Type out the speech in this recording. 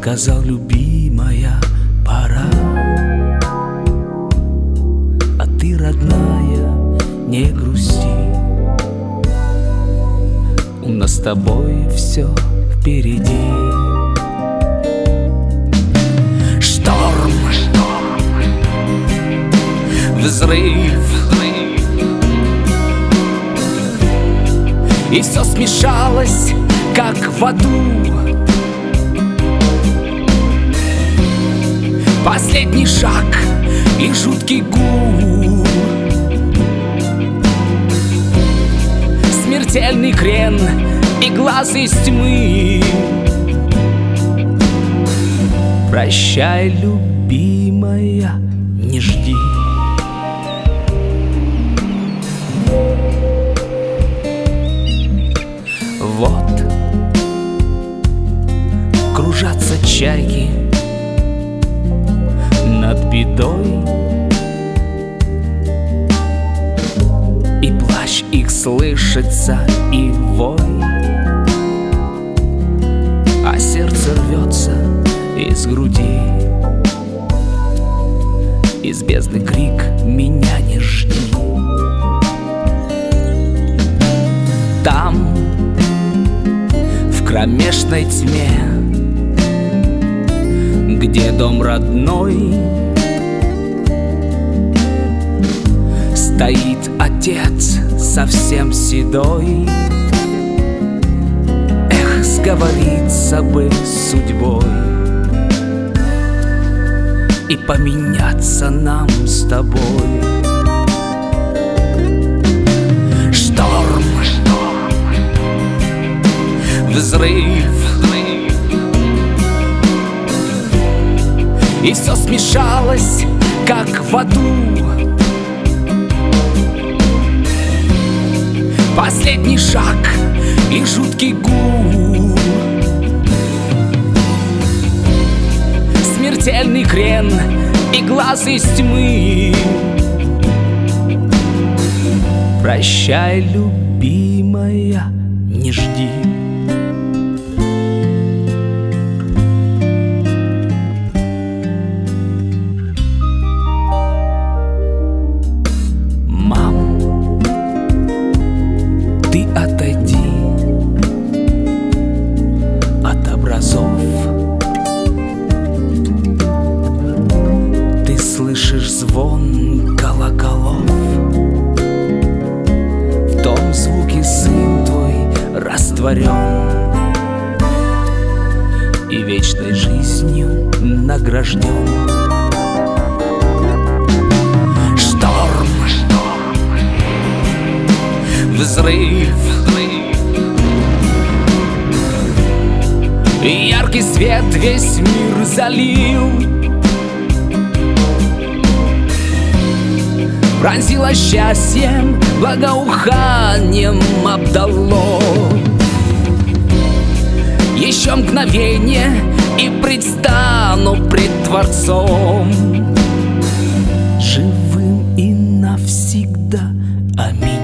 сказал: любимая, пора. А ты, родная, не грусти, у нас с тобой все впереди. Шторм, взрыв, и все смешалось, как в аду. Последний шаг и жуткий гул, смертельный крен и глаз из тьмы. Прощай, любимая, не жди. Вот кружатся чайки над бедой, и плач их слышится, и вой, а сердце рвется из груди. Из бездны крик: меня не жди. Там, в кромешной тьме, где дом родной, стоит отец совсем седой. Эх, сговориться бы с судьбой и поменяться нам с тобой. Шторм, взрыв, и все смешалось, как в аду. Последний шаг и жуткий гул, смертельный крен и глаз из тьмы. Прощай, любимая, не жди. Ты отойди от образов. Ты слышишь звон колоколов. В том звуке сын твой растворен и вечной жизнью награжден. Шторм, взрыв, и яркий свет весь мир залил. Пронзило счастьем, благоуханием обдало. Еще мгновение и предстану пред Творцом, живым и навсегда. Аминь.